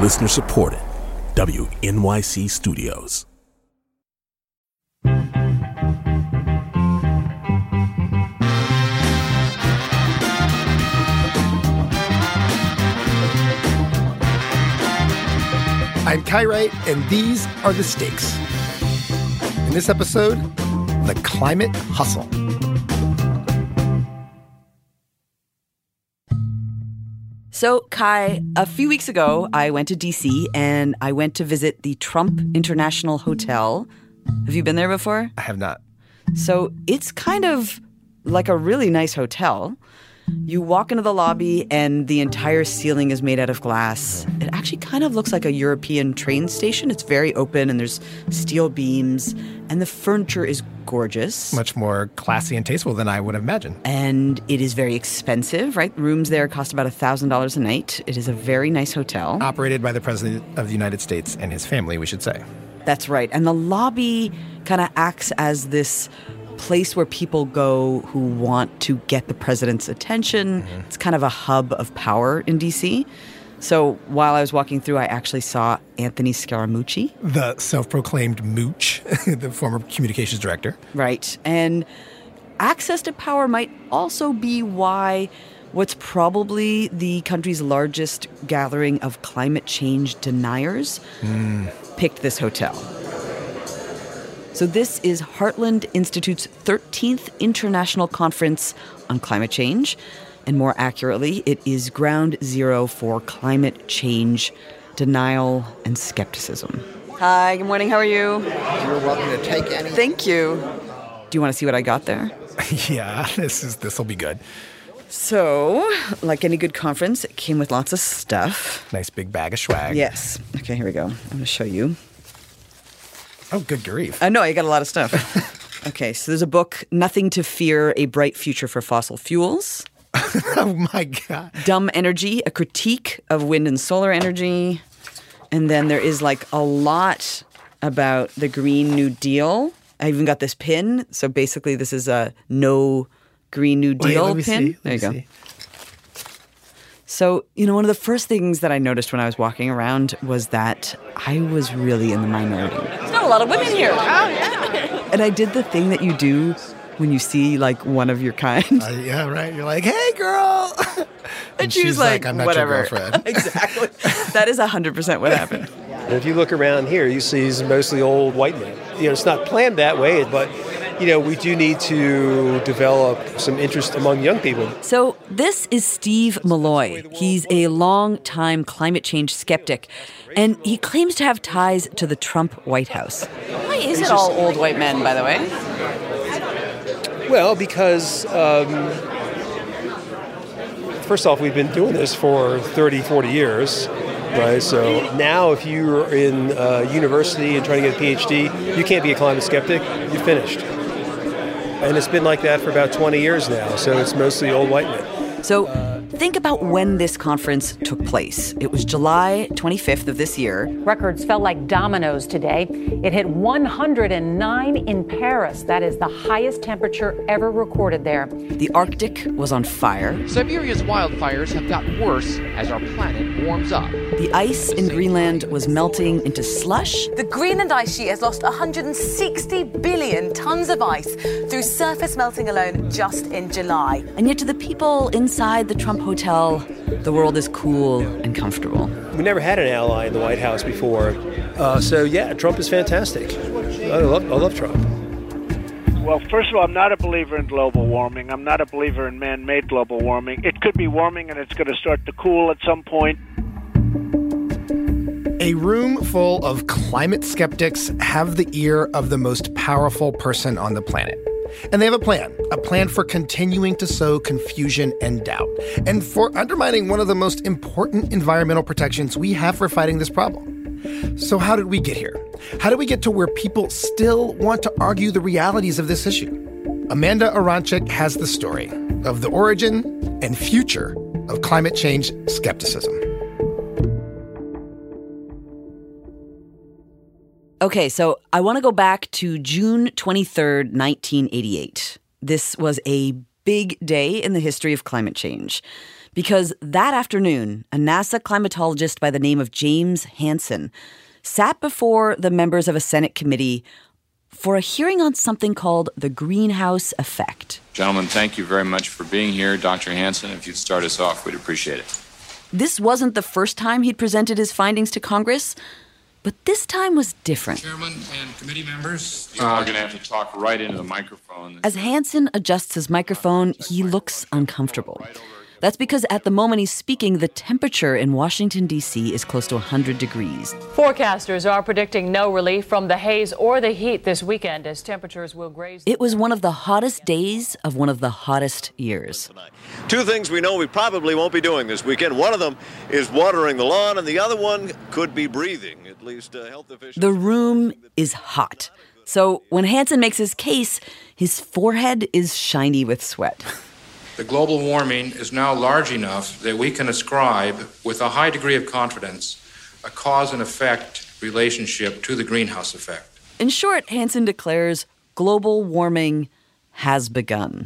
Listener supported. WNYC Studios. I'm Kai Wright, and these are the stakes. In this episode, the climate hustle. So, Kai, a few weeks ago, I went to D.C. and I went to visit the Trump International Hotel. Have you been there before? I have not. So, it's kind of like a really nice hotel. You walk into the lobby and the entire ceiling is made out of glass. It actually kind of looks like a European train station. It's very open and there's steel beams and the furniture is gorgeous. Much more classy and tasteful than I would have imagined. And it is very expensive, right? Rooms there cost about $1,000 a night. It is a very nice hotel. Operated by the President of the United States and his family, we should say. That's right. And the lobby kind of acts as this place where people go who want to get the president's attention. Mm-hmm. It's kind of a hub of power in D.C. So while I was walking through, I actually saw Anthony Scaramucci. The self-proclaimed mooch, the former communications director. Right. And access to power might also be why what's probably the country's largest gathering of climate change deniers picked this hotel. So this is Heartland Institute's 13th International Conference on Climate Change. And more accurately, it is ground zero for climate change denial and skepticism. Hi, good morning. How are you? You're welcome to take any. Thank you. Do you want to see what I got there? Yeah, this will be good. So, like any good conference, it came with lots of stuff. Nice big bag of swag. Yes. Okay, here we go. I'm going to show you. Oh, good grief. I know, you got a lot of stuff. Okay, so there's a book, Nothing to Fear, A Bright Future for Fossil Fuels. Oh, my God. Dumb Energy, a critique of wind and solar energy. And then there is like a lot about the Green New Deal. I even got this pin. So basically this is a no Green New Deal pin. There you go. So, one of the first things that I noticed when I was walking around was that I was really in the minority. There's not a lot of women here. Oh, yeah. And I did the thing that you do when you see, like, one of your kind. Yeah, right. You're like, hey, girl. And she's like, I'm not whatever. Your girlfriend. Exactly. That is 100% what happened. And if you look around here, you see mostly old white men. It's not planned that way, but we do need to develop some interest among young people. So this is Steve Malloy. He's a long-time climate change skeptic, and he claims to have ties to the Trump White House. Why is it all old white men, by the way? Well, because, first off, we've been doing this for 30, 40 years. Right, so now if you're in university and trying to get a PhD, you can't be a climate skeptic. You're finished. And it's been like that for about 20 years now, so it's mostly old white men. So think about when this conference took place. It was July 25th of this year. Records fell like dominoes today. It hit 109 in Paris. That is the highest temperature ever recorded there. The Arctic was on fire. Siberia's wildfires have gotten worse as our planet warms up. The ice in Greenland was melting into slush. The Greenland ice sheet has lost 160 billion tons of ice through surface melting alone just in July. And yet to the people inside the Trump Hotel, the world is cool and comfortable. We never had an ally in the White House before. So yeah, Trump is fantastic. I love Trump. Well, first of all, I'm not a believer in global warming. I'm not a believer in man-made global warming. It could be warming and it's going to start to cool at some point. A room full of climate skeptics have the ear of the most powerful person on the planet. And they have a plan for continuing to sow confusion and doubt, and for undermining one of the most important environmental protections we have for fighting this problem. So how did we get here? How did we get to where people still want to argue the realities of this issue? Amanda Aronczyk has the story of the origin and future of climate change skepticism. Okay, so I want to go back to June 23rd, 1988. This was a big day in the history of climate change. Because that afternoon, a NASA climatologist by the name of James Hansen sat before the members of a Senate committee for a hearing on something called the greenhouse effect. Gentlemen, thank you very much for being here. Dr. Hansen, if you'd start us off, we'd appreciate it. This wasn't the first time he'd presented his findings to Congress, but this time was different. Chairman and committee members, you're all going to have to talk right into the microphone. As Hansen adjusts his microphone, he looks uncomfortable. That's because at the moment he's speaking, the temperature in Washington, D.C. is close to 100 degrees. Forecasters are predicting no relief from the haze or the heat this weekend as temperatures will graze. It was one of the hottest days of one of the hottest years. Two things we know we probably won't be doing this weekend. One of them is watering the lawn, and the other one could be breathing, at least health officials. The room is hot. So when Hansen makes his case, his forehead is shiny with sweat. The global warming is now large enough that we can ascribe, with a high degree of confidence, a cause and effect relationship to the greenhouse effect. In short, Hansen declares global warming has begun.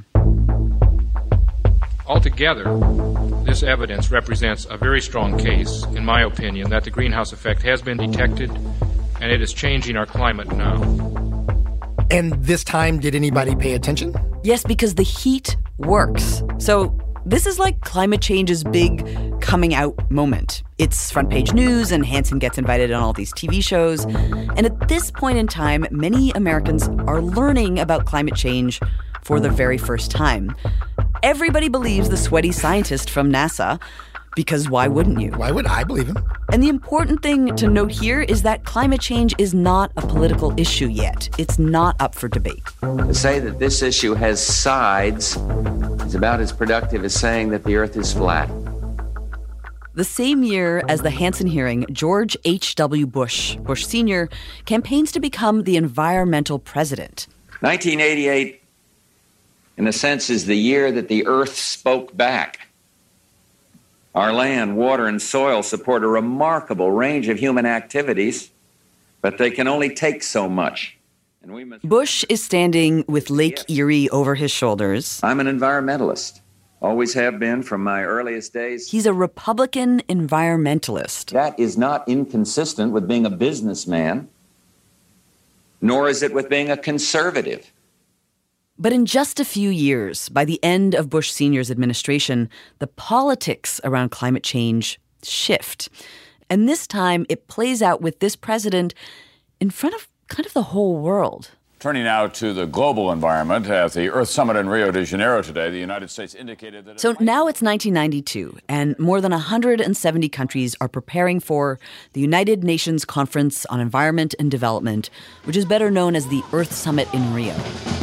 Altogether, this evidence represents a very strong case, in my opinion, that the greenhouse effect has been detected and it is changing our climate now. And this time, did anybody pay attention? Yes, because the heat works. So this is like climate change's big coming out moment. It's front page news and Hansen gets invited on all these TV shows. And at this point in time, many Americans are learning about climate change for the very first time. Everybody believes the sweaty scientist from NASA, because why wouldn't you? Why would I believe him? And the important thing to note here is that climate change is not a political issue yet. It's not up for debate. To say that this issue has sides is about as productive as saying that the Earth is flat. The same year as the Hansen hearing, George H.W. Bush Sr., campaigns to become the environmental president. 1988, in a sense, is the year that the Earth spoke back. Our land, water, and soil support a remarkable range of human activities, but they can only take so much. And Bush is standing with Lake Erie over his shoulders. I'm an environmentalist. Always have been from my earliest days. He's a Republican environmentalist. That is not inconsistent with being a businessman, nor is it with being a conservative. But in just a few years, by the end of Bush Sr.'s administration, the politics around climate change shift. And this time, it plays out with this president in front of kind of the whole world. Turning now to the global environment, at the Earth Summit in Rio de Janeiro today, the United States indicated that... So now it's 1992, and more than 170 countries are preparing for the United Nations Conference on Environment and Development, which is better known as the Earth Summit in Rio.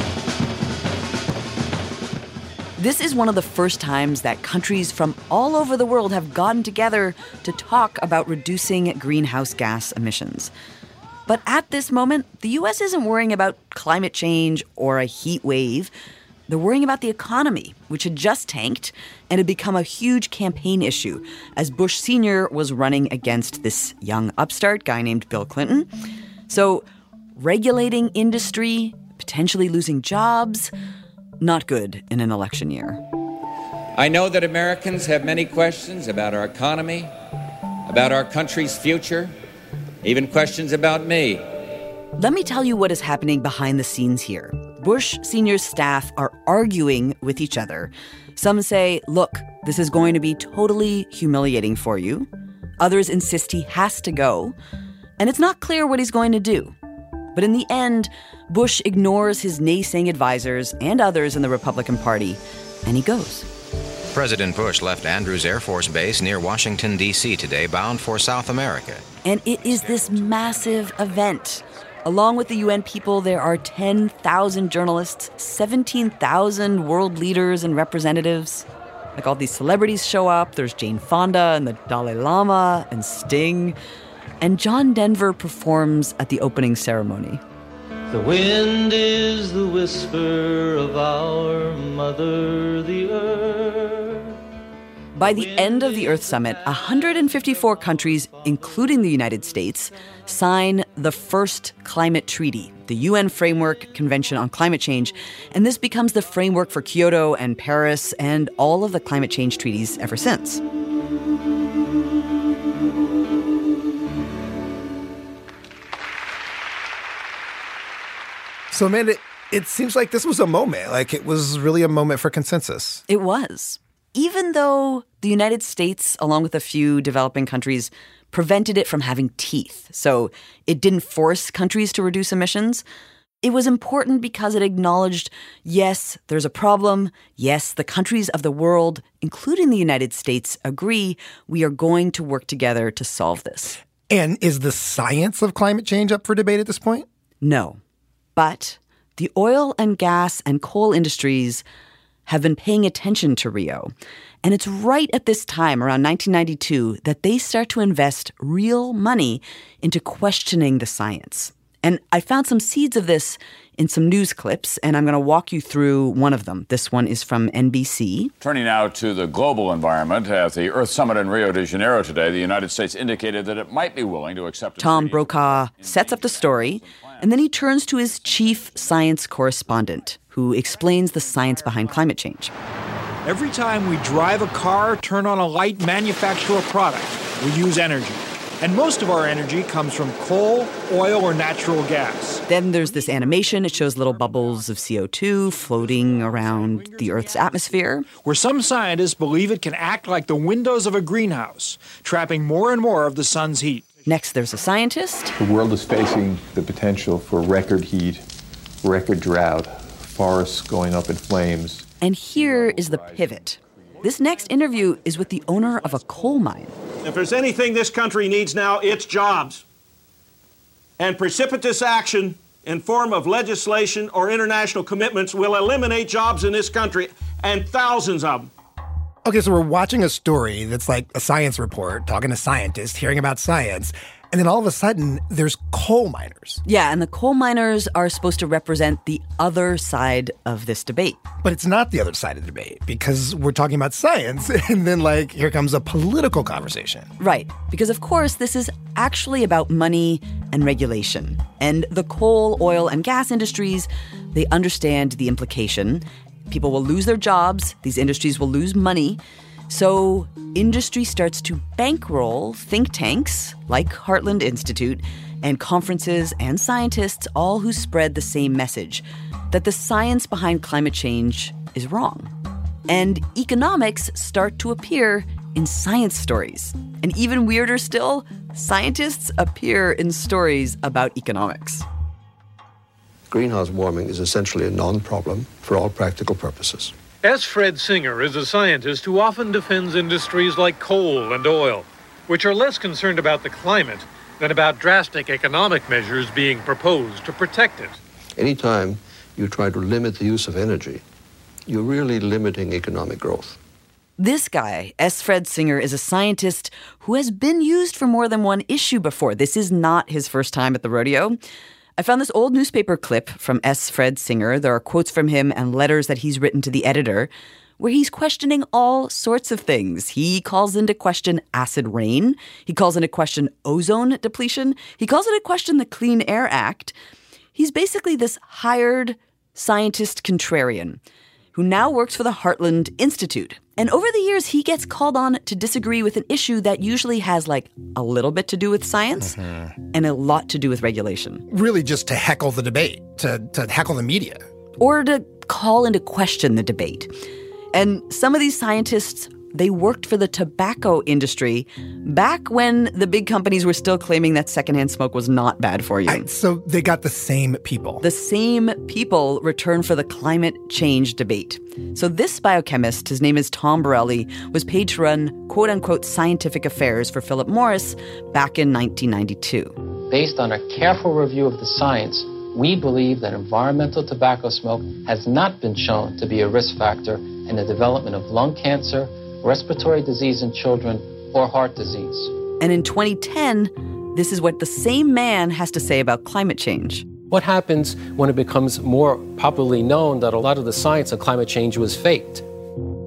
This is one of the first times that countries from all over the world have gotten together to talk about reducing greenhouse gas emissions. But at this moment, the U.S. isn't worrying about climate change or a heat wave. They're worrying about the economy, which had just tanked and had become a huge campaign issue as Bush Sr. was running against this young upstart guy named Bill Clinton. So regulating industry, potentially losing jobs, not good in an election year. I know that Americans have many questions about our economy, about our country's future, even questions about me. Let me tell you what is happening behind the scenes here. Bush Sr.'s staff are arguing with each other. Some say, look, this is going to be totally humiliating for you. Others insist he has to go. And it's not clear what he's going to do. But in the end, Bush ignores his naysaying advisors and others in the Republican Party, and he goes. President Bush left Andrews Air Force Base near Washington, D.C. today, bound for South America. And it is this massive event. Along with the UN people, there are 10,000 journalists, 17,000 world leaders and representatives. Like all these celebrities show up. There's Jane Fonda and the Dalai Lama and Sting. And John Denver performs at the opening ceremony. The wind is the whisper of our mother, the earth. By the end of the Earth Summit, 154 countries, including the United States, sign the first climate treaty, the UN Framework Convention on Climate Change, and this becomes the framework for Kyoto and Paris and all of the climate change treaties ever since. So, Amanda, it seems like this was a moment. Like, it was really a moment for consensus. It was. Even though the United States, along with a few developing countries, prevented it from having teeth, so it didn't force countries to reduce emissions, it was important because it acknowledged, yes, there's a problem. Yes, the countries of the world, including the United States, agree we are going to work together to solve this. And is the science of climate change up for debate at this point? No. But the oil and gas and coal industries have been paying attention to Rio. And it's right at this time, around 1992, that they start to invest real money into questioning the science. And I found some seeds of this in some news clips, and I'm going to walk you through one of them. This one is from NBC. Turning now to the global environment. At the Earth Summit in Rio de Janeiro today, the United States indicated that it might be willing to accept... Tom Brokaw sets up the story, and then he turns to his chief science correspondent, who explains the science behind climate change. Every time we drive a car, turn on a light, manufacture a product, we use energy. And most of our energy comes from coal, oil, or natural gas. Then there's this animation. It shows little bubbles of CO2 floating around the Earth's atmosphere. Where some scientists believe it can act like the windows of a greenhouse, trapping more and more of the sun's heat. Next, there's a scientist. The world is facing the potential for record heat, record drought, forests going up in flames. And here is the pivot. This next interview is with the owner of a coal mine. If there's anything this country needs now, it's jobs. And precipitous action in form of legislation or international commitments will eliminate jobs in this country, and thousands of them. Okay, so we're watching a story that's like a science report, talking to scientists, hearing about science, and then all of a sudden, there's coal miners. Yeah, and the coal miners are supposed to represent the other side of this debate. But it's not the other side of the debate, because we're talking about science, and then, here comes a political conversation. Right, because of course, this is actually about money and regulation. And the coal, oil, and gas industries, they understand the implication. People will lose their jobs, these industries will lose money. So industry starts to bankroll think tanks like Heartland Institute and conferences and scientists, all who spread the same message, that the science behind climate change is wrong. And economics start to appear in science stories. And even weirder still, scientists appear in stories about economics. Greenhouse warming is essentially a non-problem for all practical purposes. S. Fred Singer is a scientist who often defends industries like coal and oil, which are less concerned about the climate than about drastic economic measures being proposed to protect it. Anytime you try to limit the use of energy, you're really limiting economic growth. This guy, S. Fred Singer, is a scientist who has been used for more than one issue before. This is not his first time at the rodeo. I found this old newspaper clip from S. Fred Singer. There are quotes from him and letters that he's written to the editor where he's questioning all sorts of things. He calls into question acid rain. He calls into question ozone depletion. He calls into question the Clean Air Act. He's basically this hired scientist contrarian who now works for the Heartland Institute. And over the years, he gets called on to disagree with an issue that usually has a little bit to do with science and a lot to do with regulation. Really just to heckle the debate, to heckle the media. Or to call into question the debate. And some of these scientists, they worked for the tobacco industry back when the big companies were still claiming that secondhand smoke was not bad for you. So they got the same people. The same people return for the climate change debate. So this biochemist, his name is Tom Borelli, was paid to run quote-unquote scientific affairs for Philip Morris back in 1992. Based on a careful review of the science, we believe that environmental tobacco smoke has not been shown to be a risk factor in the development of lung cancer, respiratory disease in children, or heart disease. And in 2010, this is what the same man has to say about climate change. What happens when it becomes more popularly known that a lot of the science of climate change was faked?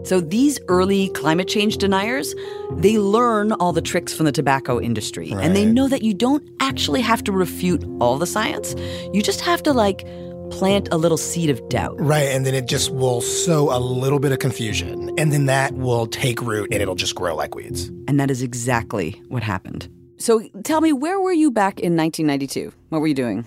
So these early climate change deniers, they learn all the tricks from the tobacco industry. Right. And they know that you don't actually have to refute all the science. You just have to, plant a little seed of doubt. Right, and then it just will sow a little bit of confusion. And then that will take root and it'll just grow like weeds. And that is exactly what happened. So tell me, where were you back in 1992? What were you doing?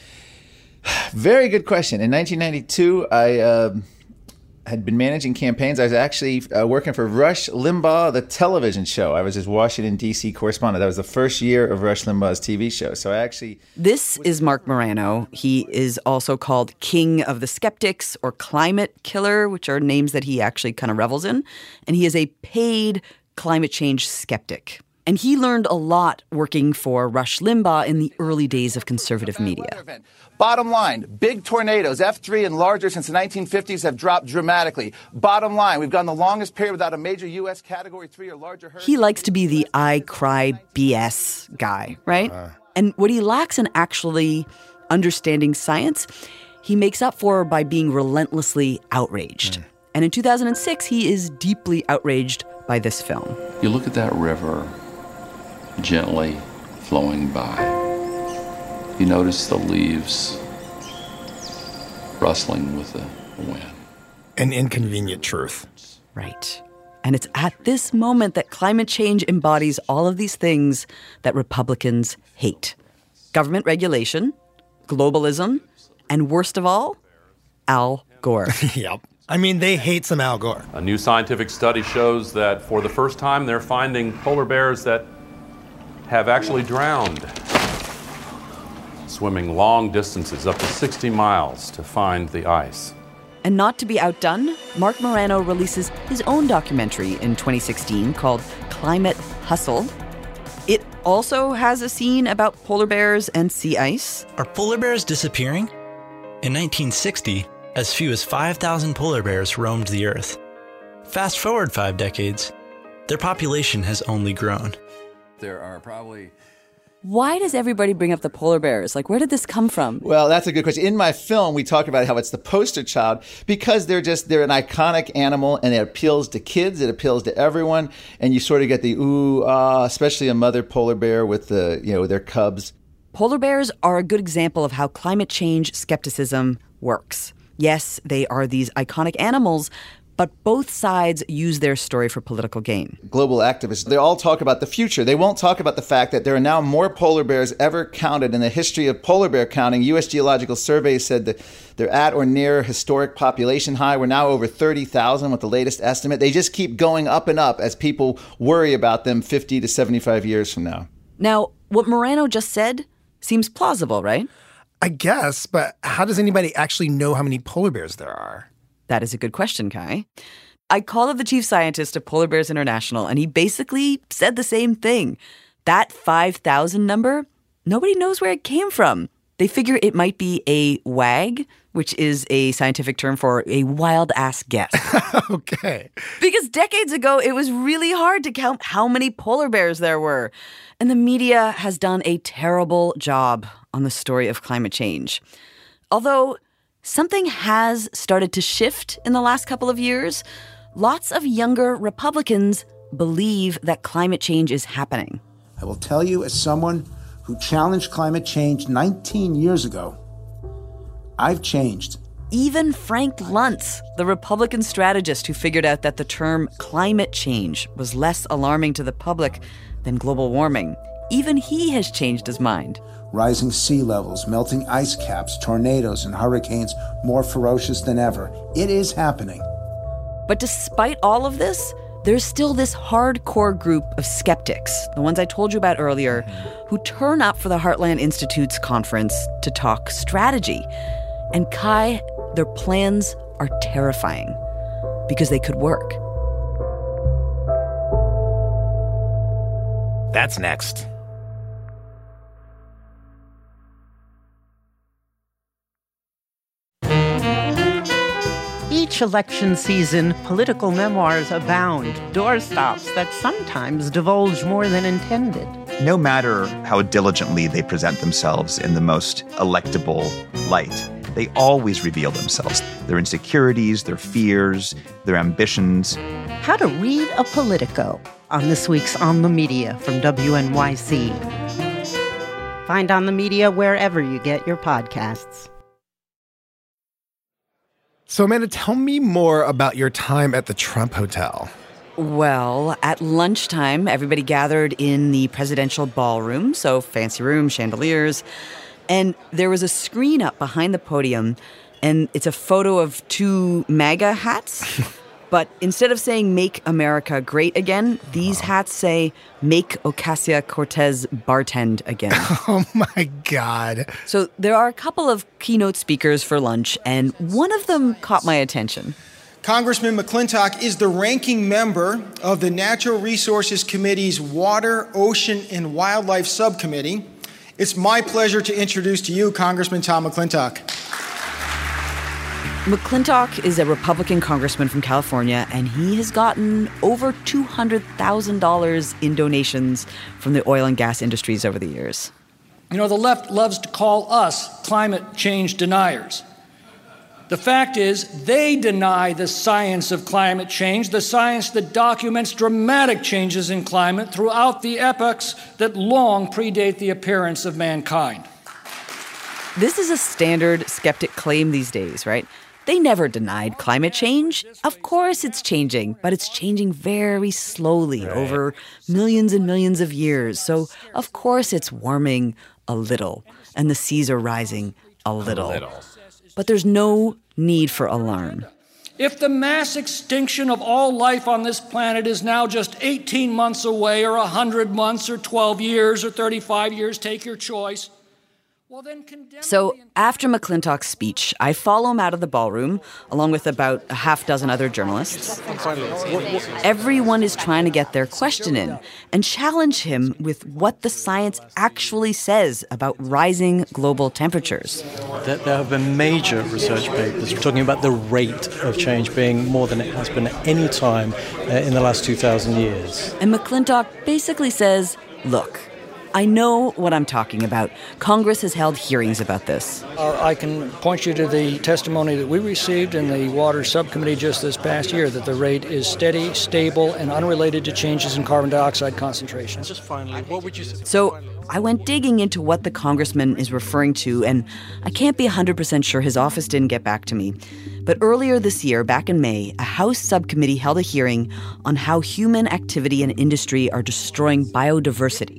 Very good question. In 1992, I had been managing campaigns. I was actually working for Rush Limbaugh, the television show. I was his Washington, D.C. correspondent. That was the first year of Rush Limbaugh's TV show. So I actually... This is Marc Morano. He is also called King of the Skeptics or Climate Killer, which are names that he actually kind of revels in. And he is a paid climate change skeptic. And he learned a lot working for Rush Limbaugh in the early days of conservative media. Bottom line, big tornadoes, F3 and larger since the 1950s, have dropped dramatically. Bottom line, we've gone the longest period without a major U.S. Category 3 or larger hurricane. He likes to be the I cry BS guy, right? And what he lacks in actually understanding science, he makes up for by being relentlessly outraged. And in 2006, he is deeply outraged by this film. You look at that river gently flowing by. You notice the leaves rustling with the wind. An inconvenient truth. Right. And it's at this moment that climate change embodies all of these things that Republicans hate. Government regulation, globalism, and worst of all, Al Gore. Yep. I mean, they hate some Al Gore. A new scientific study shows that for the first time, they're finding polar bears that have actually drowned, swimming long distances, up to 60 miles, to find the ice. And not to be outdone, Marc Morano releases his own documentary in 2016 called Climate Hustle. It also has a scene about polar bears and sea ice. Are polar bears disappearing? In 1960, as few as 5,000 polar bears roamed the Earth. Fast forward 5 decades, their population has only grown. There are probably... Why does everybody bring up the polar bears? Where did this come from? Well, that's a good question. In my film, we talk about how it's the poster child because they're an iconic animal and it appeals to kids, it appeals to everyone, and you sort of get the ooh, especially a mother polar bear with their cubs. Polar bears are a good example of how climate change skepticism works. Yes, they are these iconic animals, but both sides use their story for political gain. Global activists, they all talk about the future. They won't talk about the fact that there are now more polar bears ever counted in the history of polar bear counting. U.S. Geological Survey said that they're at or near historic population high. We're now over 30,000 with the latest estimate. They just keep going up and up as people worry about them 50 to 75 years from now. Now, what Morano just said seems plausible, right? I guess, but how does anybody actually know how many polar bears there are? That is a good question, Kai. I called up the chief scientist of Polar Bears International, and he basically said the same thing. That 5,000 number, nobody knows where it came from. They figure it might be a WAG, which is a scientific term for a wild-ass guess. Okay. Because decades ago, it was really hard to count how many polar bears there were. And the media has done a terrible job on the story of climate change. Although something has started to shift in the last couple of years. Lots of younger Republicans believe that climate change is happening. I will tell you, as someone who challenged climate change 19 years ago, I've changed. Even Frank Luntz, the Republican strategist who figured out that the term climate change was less alarming to the public than global warming, even he has changed his mind. Rising sea levels, melting ice caps, tornadoes, and hurricanes more ferocious than ever. It is happening. But despite all of this, there's still this hardcore group of skeptics, the ones I told you about earlier, who turn up for the Heartland Institute's conference to talk strategy. And Kai, their plans are terrifying because they could work. That's next. Each election season, political memoirs abound, doorstops that sometimes divulge more than intended. No matter how diligently they present themselves in the most electable light, they always reveal themselves, their insecurities, their fears, their ambitions. How to read a Politico on this week's On the Media from WNYC. Find On the Media wherever you get your podcasts. So, Amanda, tell me more about your time at the Trump Hotel. Well, at lunchtime, everybody gathered in the presidential ballroom, so fancy room, chandeliers, and there was a screen up behind the podium, and it's a photo of two MAGA hats. But instead of saying "Make America Great Again," these hats say "Make Ocasio-Cortez Bartend Again." Oh, my God. So there are a couple of keynote speakers for lunch, and one of them caught my attention. Congressman McClintock is the ranking member of the Natural Resources Committee's Water, Ocean, and Wildlife Subcommittee. It's my pleasure to introduce to you Congressman Tom McClintock. McClintock is a Republican congressman from California, and he has gotten over $200,000 in donations from the oil and gas industries over the years. You know, the left loves to call us climate change deniers. The fact is, they deny the science of climate change, the science that documents dramatic changes in climate throughout the epochs that long predate the appearance of mankind. This is a standard skeptic claim these days, right? They never denied climate change. Of course it's changing, but it's changing very slowly over millions and millions of years. So, of course it's warming a little, and the seas are rising a little. But there's no need for alarm. If the mass extinction of all life on this planet is now just 18 months away, or 100 months, or 12 years, or 35 years, take your choice. So after McClintock's speech, I follow him out of the ballroom, along with about a half dozen other journalists. Everyone is trying to get their question in and challenge him with what the science actually says about rising global temperatures. There have been major research papers talking about the rate of change being more than it has been at any time in the last 2,000 years. And McClintock basically says, look, I know what I'm talking about. Congress has held hearings about this. I can point you to the testimony that we received in the Water Subcommittee just this past year, that the rate is steady, stable, and unrelated to changes in carbon dioxide concentrations. Just finally, what would you say? So I went digging into what the congressman is referring to, and I can't be 100% sure. His office didn't get back to me. But earlier this year, back in May, a House subcommittee held a hearing on how human activity and industry are destroying biodiversity.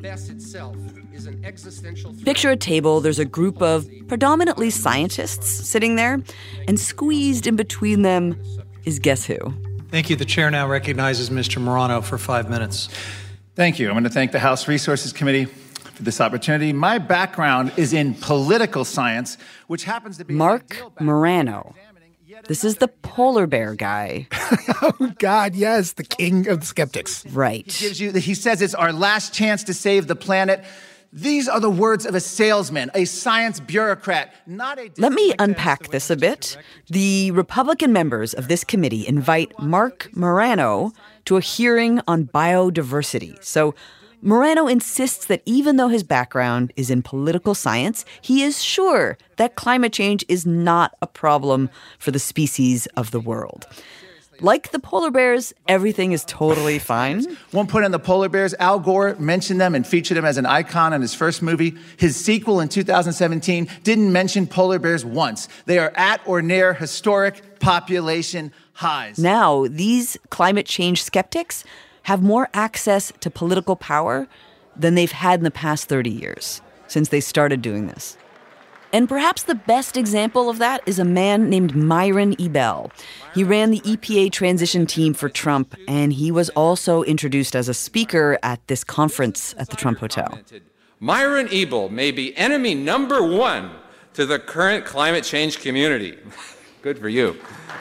Picture a table. There's a group of predominantly scientists sitting there, and squeezed in between them is guess who? Thank you. The chair now recognizes Mr. Morano for 5 minutes. Thank you. I'm going to thank the House Resources Committee for this opportunity. My background is in political science, which happens to be... Mark Morano. This is the polar bear guy. Oh, God, yes, the king of the skeptics. Right. He says it's our last chance to save the planet. These are the words of a salesman, a science bureaucrat, not a... Let me unpack this a bit. The Republican members of this committee invite Mark Morano to a hearing on biodiversity. So Morano insists that even though his background is in political science, he is sure that climate change is not a problem for the species of the world. Like the polar bears, everything is totally fine. One point on the polar bears, Al Gore mentioned them and featured them as an icon in his first movie. His sequel in 2017 didn't mention polar bears once. They are at or near historic population highs. Now, these climate change skeptics have more access to political power than they've had in the past 30 years, since they started doing this. And perhaps the best example of that is a man named Myron Ebell. He ran the EPA transition team for Trump, and he was also introduced as a speaker at this conference at the Trump Hotel. Myron Ebell may be enemy number one to the current climate change community. Good for you.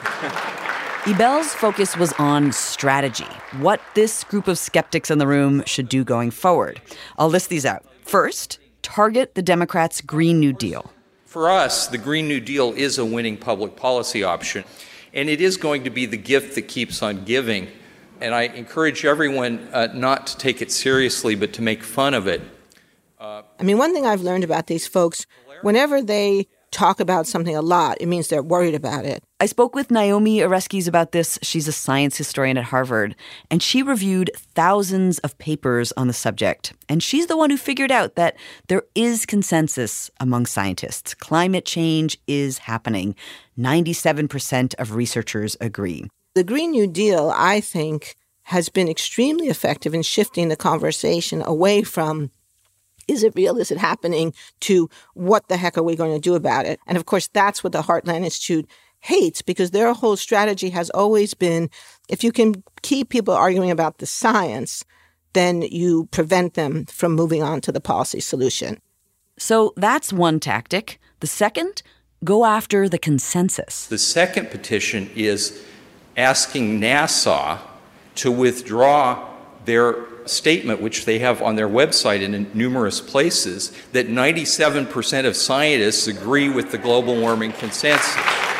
Ebell's focus was on strategy, what this group of skeptics in the room should do going forward. I'll list these out. First, target the Democrats' Green New Deal. For us, the Green New Deal is a winning public policy option, and it is going to be the gift that keeps on giving. And I encourage everyone not to take it seriously, but to make fun of it. One thing I've learned about these folks, whenever they talk about something a lot, it means they're worried about it. I spoke with Naomi Oreskes about this. She's a science historian at Harvard, and she reviewed thousands of papers on the subject. And she's the one who figured out that there is consensus among scientists. Climate change is happening. 97% of researchers agree. The Green New Deal, I think, has been extremely effective in shifting the conversation away from is it real? Is it happening? To what the heck are we going to do about it? And of course, that's what the Heartland Institute hates, because their whole strategy has always been, if you can keep people arguing about the science, then you prevent them from moving on to the policy solution. So that's one tactic. The second, go after the consensus. The second petition is asking NASA to withdraw their statement, which they have on their website and in numerous places, that 97% of scientists agree with the global warming consensus.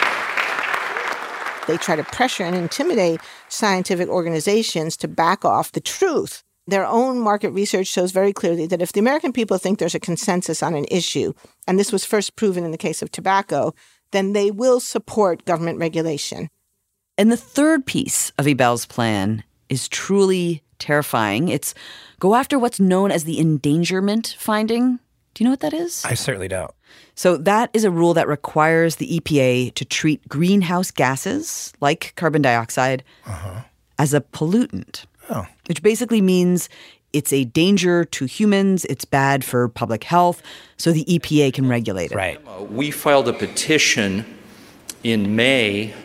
They try to pressure and intimidate scientific organizations to back off the truth. Their own market research shows very clearly that if the American people think there's a consensus on an issue, and this was first proven in the case of tobacco, then they will support government regulation. And the third piece of Ebell's plan is truly terrifying. It's go after what's known as the endangerment finding. Do you know what that is? I certainly don't. So that is a rule that requires the EPA to treat greenhouse gases, like carbon dioxide, as a pollutant, which basically means it's a danger to humans, it's bad for public health, so the EPA can regulate it. Right. We filed a petition in May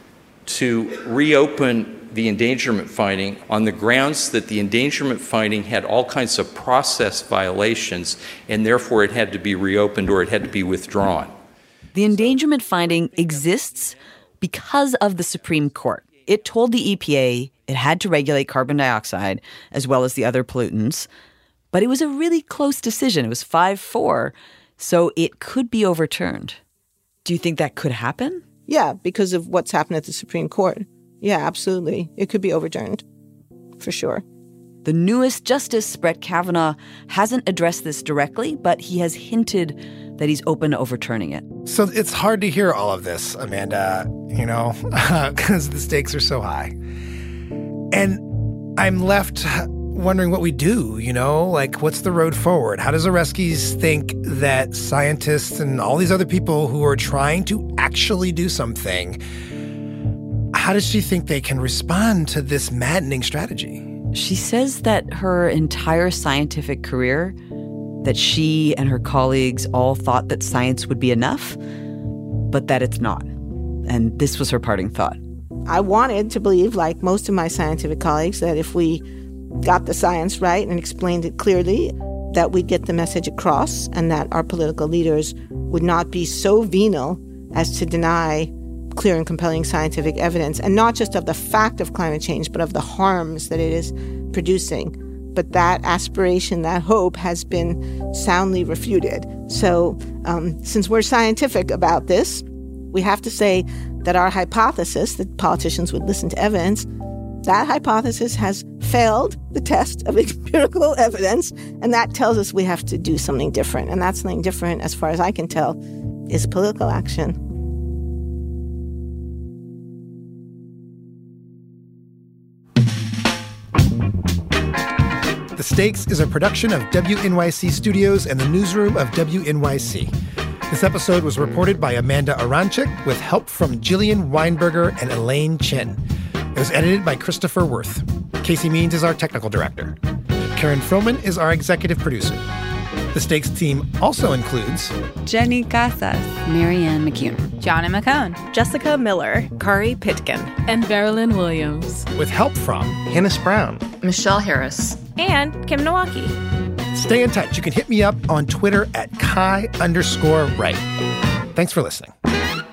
to reopen the endangerment finding on the grounds that the endangerment finding had all kinds of process violations, and therefore it had to be reopened or it had to be withdrawn. The endangerment finding exists because of the Supreme Court. It told the EPA it had to regulate carbon dioxide as well as the other pollutants, but it was a really close decision. It was 5-4, so it could be overturned. Do you think that could happen? Yeah, because of what's happened at the Supreme Court. Yeah, absolutely. It could be overturned, for sure. The newest Justice, Brett Kavanaugh, hasn't addressed this directly, but he has hinted that he's open to overturning it. So it's hard to hear all of this, Amanda, because the stakes are so high. And I'm left wondering what we do, what's the road forward? How does Oreskes think that scientists and all these other people who are trying to actually do something, how does she think they can respond to this maddening strategy? She says that her entire scientific career, that she and her colleagues all thought that science would be enough, but that it's not. And this was her parting thought. I wanted to believe, like most of my scientific colleagues, that if we got the science right and explained it clearly, that we'd get the message across and that our political leaders would not be so venal as to deny clear and compelling scientific evidence, and not just of the fact of climate change, but of the harms that it is producing. But that aspiration, that hope, has been soundly refuted. So since we're scientific about this, we have to say that our hypothesis, that politicians would listen to evidence, that hypothesis has failed the test of empirical evidence, and that tells us we have to do something different. And that something different, as far as I can tell, is political action. The Stakes is a production of WNYC Studios and the newsroom of WNYC. This episode was reported by Amanda Aronczyk with help from Jillian Weinberger and Elaine Chin. It was edited by Christopher Worth. Casey Means is our technical director. Karen Froman is our executive producer. The Stakes team also includes Jenny Casas, Marianne McCune, Johnny McCone, Jessica Miller, Kari Pitkin, and Verilyn Williams. With help from Hannes Brown, Michelle Harris, and Kim Nowacki. Stay in touch. You can hit me up on Twitter at Kai_Wright. Thanks for listening.